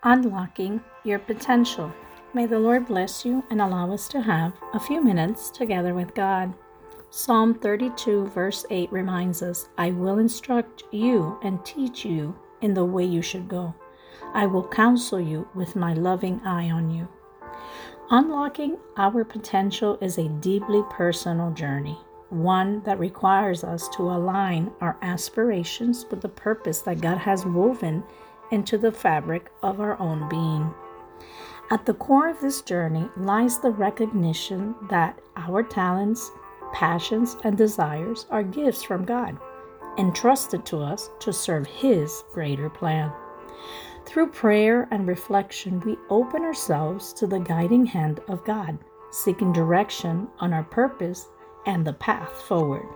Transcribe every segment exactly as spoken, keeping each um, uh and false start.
Unlocking your potential. May the Lord bless you and allow us to have a few minutes together with God. Psalm thirty-two verse eight reminds us, I will instruct you and teach you in the way you should go. I will counsel you with my loving eye on you. Unlocking our potential is a deeply personal journey, one that requires us to align our aspirations with the purpose that God has woven into the fabric of our own being. At the core of this journey lies the recognition that our talents, passions, and desires are gifts from God, entrusted to us to serve His greater plan. Through prayer and reflection, we open ourselves to the guiding hand of God, seeking direction on our purpose and the path forward.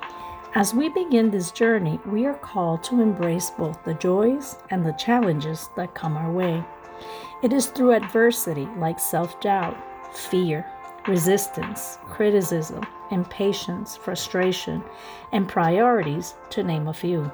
As we begin this journey, we are called to embrace both the joys and the challenges that come our way. It is through adversity like self-doubt, fear, resistance, criticism, impatience, frustration, and priorities, to name a few.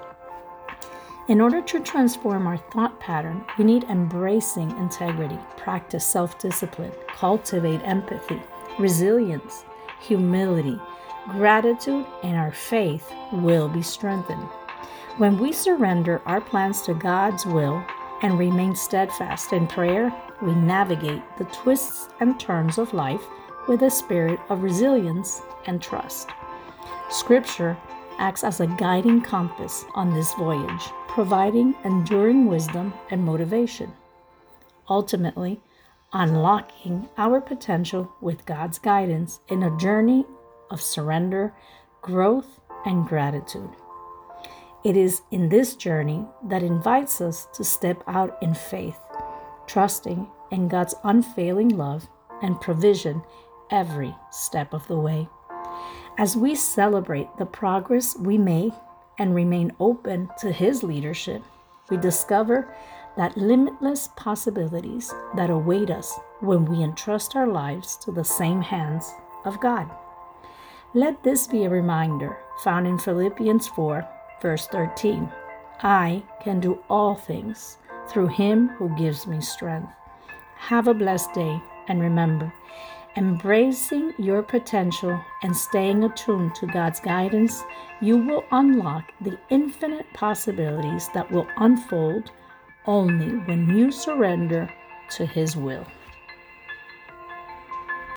In order to transform our thought pattern, we need embracing integrity, practice self-discipline, cultivate empathy, resilience, humility, gratitude, and our faith will be strengthened. When we surrender our plans to God's will and remain steadfast in prayer, we navigate the twists and turns of life with a spirit of resilience and trust. Scripture acts as a guiding compass on this voyage, providing enduring wisdom and motivation. Ultimately, unlocking our potential with God's guidance in a journey of surrender, growth, and gratitude. It is in this journey that invites us to step out in faith, trusting in God's unfailing love and provision every step of the way. As we celebrate the progress we make and remain open to His leadership, we discover that limitless possibilities that await us when we entrust our lives to the same hands of God. Let this be a reminder found in Philippians four, verse thirteen. I can do all things through Him who gives me strength. Have a blessed day, and remember, embracing your potential and staying attuned to God's guidance, you will unlock the infinite possibilities that will unfold only when you surrender to His will.